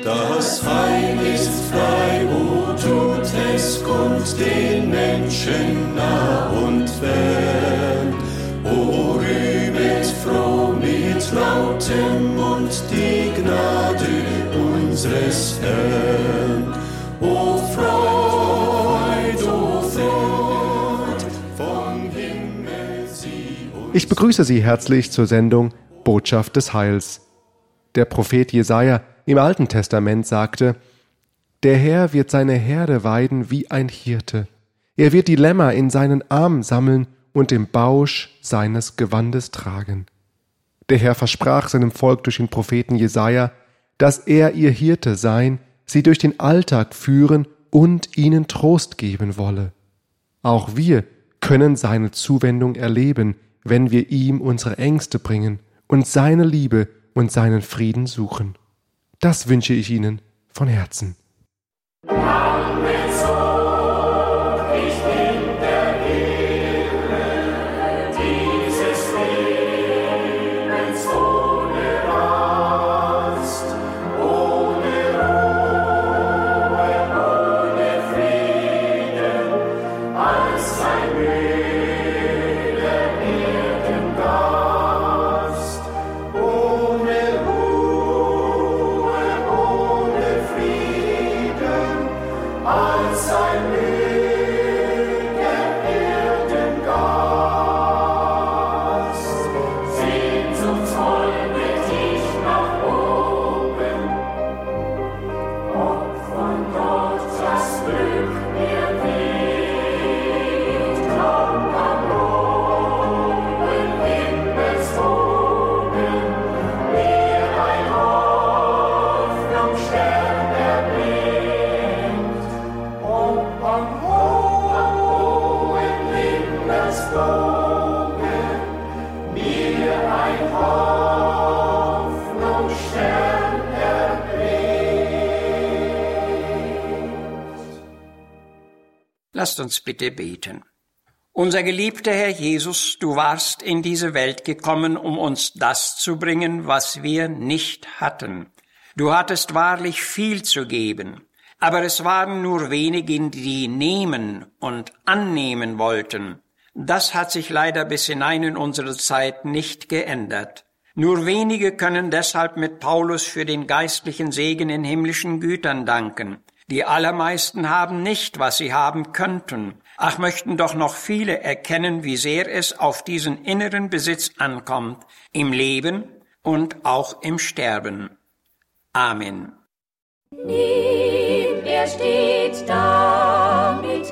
Das Heil ist frei, o tut es kund den Menschen nah und fern. O rühmet froh mit lautem Mund die Gnade unseres Herrn. O Freud, vom Himmel sie uns. Ich begrüße Sie herzlich zur Sendung Botschaft des Heils. Der Prophet Jesaja im Alten Testament sagte: Der Herr wird seine Herde weiden wie ein Hirte. Er wird die Lämmer in seinen Arm sammeln und im Bausch seines Gewandes tragen. Der Herr versprach seinem Volk durch den Propheten Jesaja, dass er ihr Hirte sein, sie durch den Alltag führen und ihnen Trost geben wolle. Auch wir können seine Zuwendung erleben, wenn wir ihm unsere Ängste bringen und seine Liebe und seinen Frieden suchen. Das wünsche ich Ihnen von Herzen. Lasst uns bitte beten. Unser geliebter Herr Jesus, du warst in diese Welt gekommen, um uns das zu bringen, was wir nicht hatten. Du hattest wahrlich viel zu geben, aber es waren nur wenige, die nehmen und annehmen wollten. Das hat sich leider bis hinein in unsere Zeit nicht geändert. Nur wenige können deshalb mit Paulus für den geistlichen Segen in himmlischen Gütern danken. Die allermeisten haben nicht, was sie haben könnten. Ach, möchten doch noch viele erkennen, wie sehr es auf diesen inneren Besitz ankommt, im Leben und auch im Sterben. Amen. Nimm, er steht da mit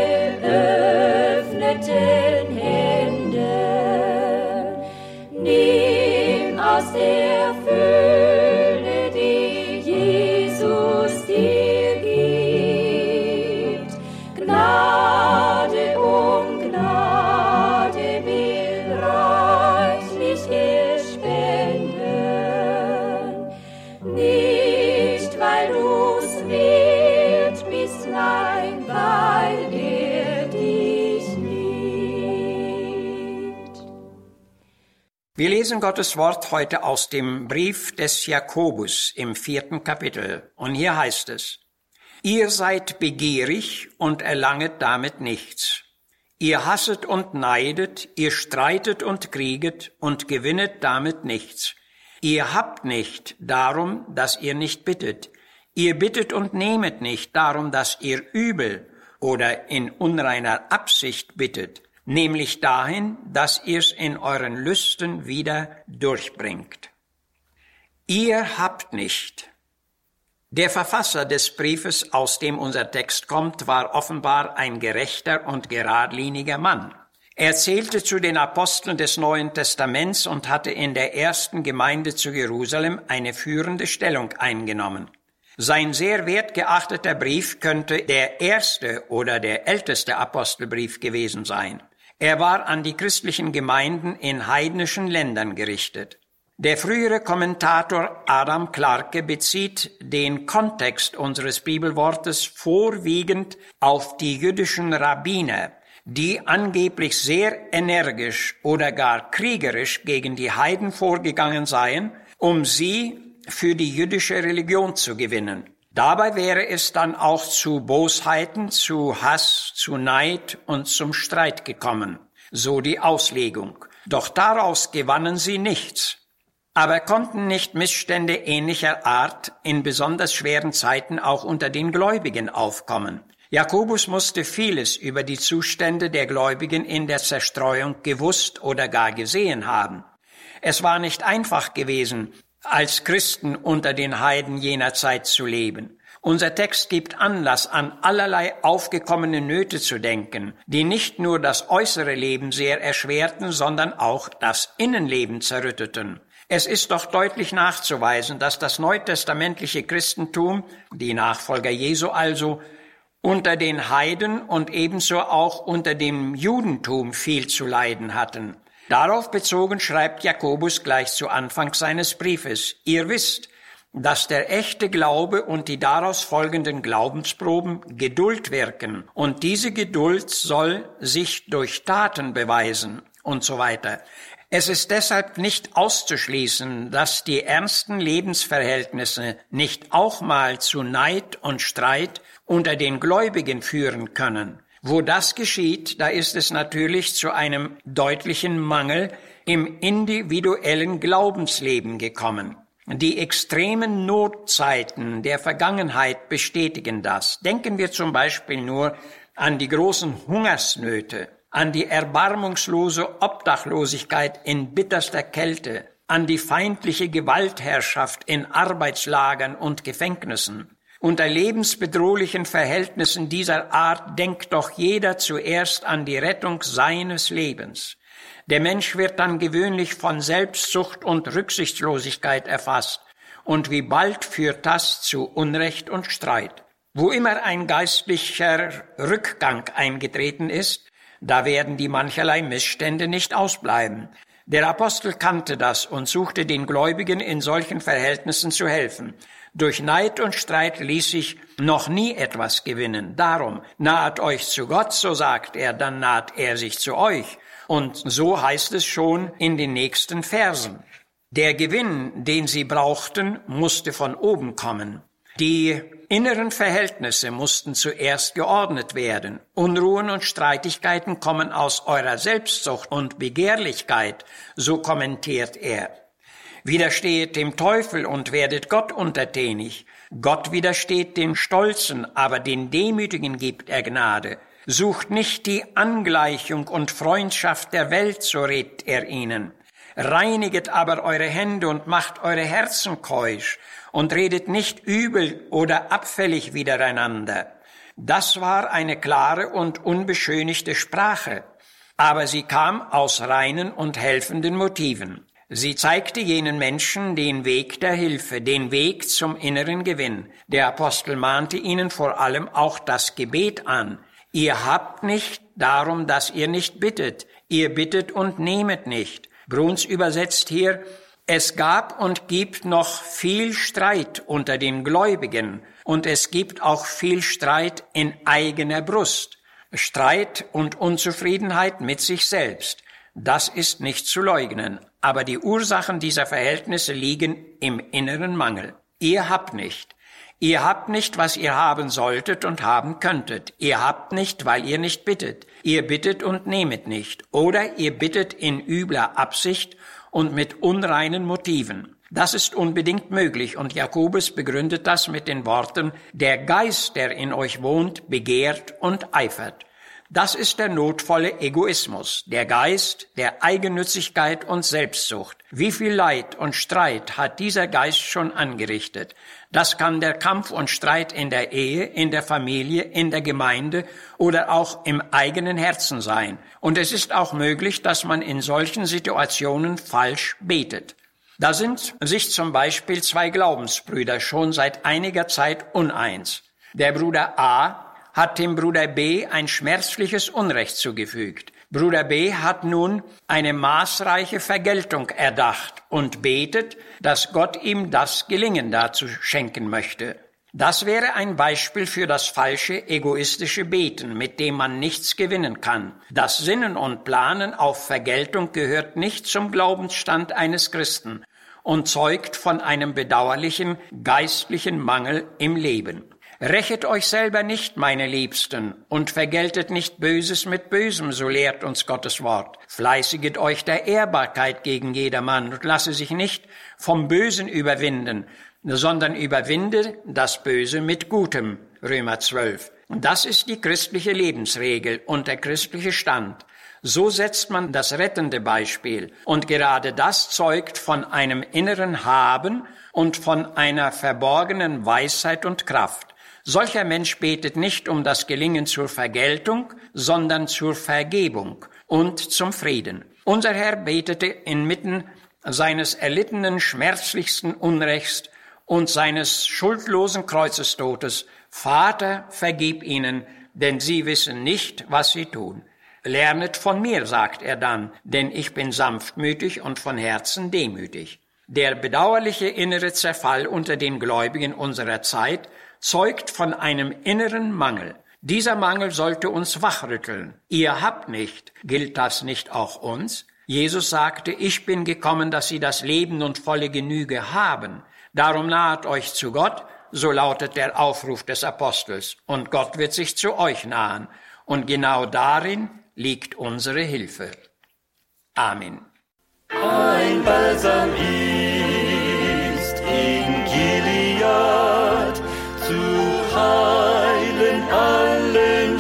geöffneten Händen. Nimm aus der Fülle, die Jesus dir gibt. Gnade um Gnade will reichlich er spenden. Nicht, weil du's wert bist, nein, weil er dich liebt. Wir lesen Gottes Wort heute aus dem Brief des Jakobus im 4. Kapitel. Und hier heißt es: Ihr seid begierig und erlanget damit nichts. Ihr hasset und neidet, ihr streitet und krieget und gewinnet damit nichts. Ihr habt nicht, darum, dass ihr nicht bittet. Ihr bittet und nehmet nicht, darum, dass ihr übel oder in unreiner Absicht bittet, nämlich dahin, dass ihr's in euren Lüsten wieder durchbringt. Ihr habt nicht. Der Verfasser des Briefes, aus dem unser Text kommt, war offenbar ein gerechter und geradliniger Mann. Er zählte zu den Aposteln des Neuen Testaments und hatte in der ersten Gemeinde zu Jerusalem eine führende Stellung eingenommen. Sein sehr wertgeachteter Brief könnte der erste oder der älteste Apostelbrief gewesen sein. Er war an die christlichen Gemeinden in heidnischen Ländern gerichtet. Der frühere Kommentator Adam Clarke bezieht den Kontext unseres Bibelwortes vorwiegend auf die jüdischen Rabbiner, die angeblich sehr energisch oder gar kriegerisch gegen die Heiden vorgegangen seien, um sie für die jüdische Religion zu gewinnen. Dabei wäre es dann auch zu Bosheiten, zu Hass, zu Neid und zum Streit gekommen, so die Auslegung. Doch daraus gewannen sie nichts. Aber konnten nicht Missstände ähnlicher Art in besonders schweren Zeiten auch unter den Gläubigen aufkommen? Jakobus musste vieles über die Zustände der Gläubigen in der Zerstreuung gewusst oder gar gesehen haben. Es war nicht einfach gewesen, als Christen unter den Heiden jener Zeit zu leben. Unser Text gibt Anlass, an allerlei aufgekommene Nöte zu denken, die nicht nur das äußere Leben sehr erschwerten, sondern auch das Innenleben zerrütteten. Es ist doch deutlich nachzuweisen, dass das neutestamentliche Christentum, die Nachfolger Jesu also, unter den Heiden und ebenso auch unter dem Judentum viel zu leiden hatten. Darauf bezogen schreibt Jakobus gleich zu Anfang seines Briefes: Ihr wisst, dass der echte Glaube und die daraus folgenden Glaubensproben Geduld wirken, und diese Geduld soll sich durch Taten beweisen und so weiter. Es ist deshalb nicht auszuschließen, dass die ernsten Lebensverhältnisse nicht auch mal zu Neid und Streit unter den Gläubigen führen können. Wo das geschieht, da ist es natürlich zu einem deutlichen Mangel im individuellen Glaubensleben gekommen. Die extremen Notzeiten der Vergangenheit bestätigen das. Denken wir zum Beispiel nur an die großen Hungersnöte, an die erbarmungslose Obdachlosigkeit in bitterster Kälte, an die feindliche Gewaltherrschaft in Arbeitslagern und Gefängnissen. Unter lebensbedrohlichen Verhältnissen dieser Art denkt doch jeder zuerst an die Rettung seines Lebens. Der Mensch wird dann gewöhnlich von Selbstsucht und Rücksichtslosigkeit erfasst. Und wie bald führt das zu Unrecht und Streit? Wo immer ein geistlicher Rückgang eingetreten ist, da werden die mancherlei Missstände nicht ausbleiben. Der Apostel kannte das und suchte den Gläubigen in solchen Verhältnissen zu helfen. Durch Neid und Streit ließ sich noch nie etwas gewinnen. Darum, naht euch zu Gott, so sagt er, dann naht er sich zu euch. Und so heißt es schon in den nächsten Versen. Der Gewinn, den sie brauchten, musste von oben kommen. Die inneren Verhältnisse mussten zuerst geordnet werden. Unruhen und Streitigkeiten kommen aus eurer Selbstsucht und Begehrlichkeit, so kommentiert er. Widerstehet dem Teufel und werdet Gott untertänig. Gott widersteht den Stolzen, aber den Demütigen gibt er Gnade. Sucht nicht die Angleichung und Freundschaft der Welt, so rät er ihnen. Reiniget aber eure Hände und macht eure Herzen keusch und redet nicht übel oder abfällig widereinander. Das war eine klare und unbeschönigte Sprache, aber sie kam aus reinen und helfenden Motiven. Sie zeigte jenen Menschen den Weg der Hilfe, den Weg zum inneren Gewinn. Der Apostel mahnte ihnen vor allem auch das Gebet an. Ihr habt nicht darum, dass ihr nicht bittet. Ihr bittet und nehmet nicht. Bruns übersetzt hier: Es gab und gibt noch viel Streit unter den Gläubigen und es gibt auch viel Streit in eigener Brust. Streit und Unzufriedenheit mit sich selbst. Das ist nicht zu leugnen, aber die Ursachen dieser Verhältnisse liegen im inneren Mangel. Ihr habt nicht. Ihr habt nicht, was ihr haben solltet und haben könntet. Ihr habt nicht, weil ihr nicht bittet. Ihr bittet und nehmet nicht. Oder ihr bittet in übler Absicht und mit unreinen Motiven. Das ist unbedingt möglich und Jakobus begründet das mit den Worten: Der Geist, der in euch wohnt, begehrt und eifert. Das ist der notvolle Egoismus, der Geist der Eigennützigkeit und Selbstsucht. Wie viel Leid und Streit hat dieser Geist schon angerichtet? Das kann der Kampf und Streit in der Ehe, in der Familie, in der Gemeinde oder auch im eigenen Herzen sein. Und es ist auch möglich, dass man in solchen Situationen falsch betet. Da sind sich zum Beispiel zwei Glaubensbrüder schon seit einiger Zeit uneins. Der Bruder A hat dem Bruder B ein schmerzliches Unrecht zugefügt. Bruder B hat nun eine maßreiche Vergeltung erdacht und betet, dass Gott ihm das Gelingen dazu schenken möchte. Das wäre ein Beispiel für das falsche, egoistische Beten, mit dem man nichts gewinnen kann. Das Sinnen und Planen auf Vergeltung gehört nicht zum Glaubensstand eines Christen. und zeugt von einem bedauerlichen geistlichen Mangel im Leben. Rächet euch selber nicht, meine Liebsten, und vergeltet nicht Böses mit Bösem, so lehrt uns Gottes Wort. Fleißiget euch der Ehrbarkeit gegen jedermann und lasse sich nicht vom Bösen überwinden, sondern überwinde das Böse mit Gutem. Römer 12. Das ist die christliche Lebensregel und der christliche Stand. So setzt man das rettende Beispiel. Und gerade das zeugt von einem inneren Haben und von einer verborgenen Weisheit und Kraft. Solcher Mensch betet nicht um das Gelingen zur Vergeltung, sondern zur Vergebung und zum Frieden. Unser Herr betete inmitten seines erlittenen, schmerzlichsten Unrechts und seines schuldlosen Kreuzestodes: Vater, vergib ihnen, denn sie wissen nicht, was sie tun. Lernet von mir, sagt er dann, denn ich bin sanftmütig und von Herzen demütig. Der bedauerliche innere Zerfall unter den Gläubigen unserer Zeit zeugt von einem inneren Mangel. Dieser Mangel sollte uns wachrütteln. Ihr habt nicht, gilt das nicht auch uns? Jesus sagte, ich bin gekommen, dass sie das Leben und volle Genüge haben. Darum nahet euch zu Gott, so lautet der Aufruf des Apostels. Und Gott wird sich zu euch nahen. Und genau darin liegt unsere Hilfe. Amen. Ein Balsam ist in Gilead, zu heilen allen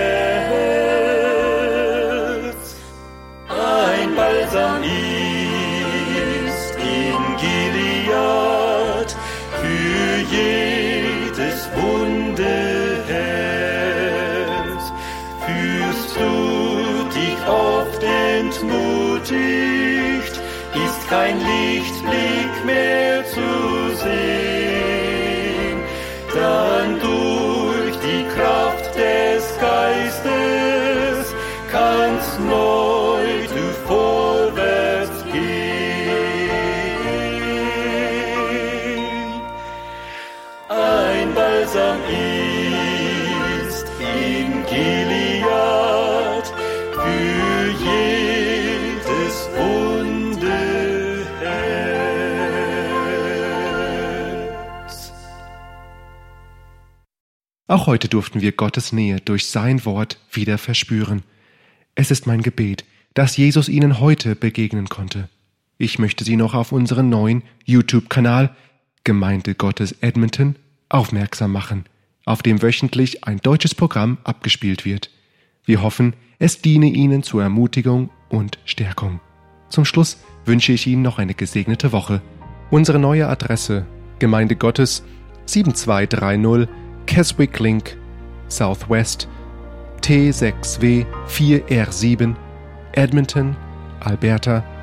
Schmerz. Ein Balsam ist in Gilead, für jedes wunde Herz. Fühlst du dich oft entmutigt, ist kein Lichtblick mehr zu sehen, dann durch die Kraft des Geistes kannst neu du vorwärts gehen. Ein Balsam ist in Gilead, für jedes wunde Herz. Auch heute durften wir Gottes Nähe durch sein Wort wieder verspüren. Es ist mein Gebet, dass Jesus Ihnen heute begegnen konnte. Ich möchte Sie noch auf unseren neuen YouTube-Kanal Gemeinde Gottes Edmonton aufmerksam machen, auf dem wöchentlich ein deutsches Programm abgespielt wird. Wir hoffen, es diene Ihnen zur Ermutigung und Stärkung. Zum Schluss wünsche ich Ihnen noch eine gesegnete Woche. Unsere neue Adresse: Gemeinde Gottes 7230 Keswick Link, Southwest, T6W 4R7, Edmonton, Alberta,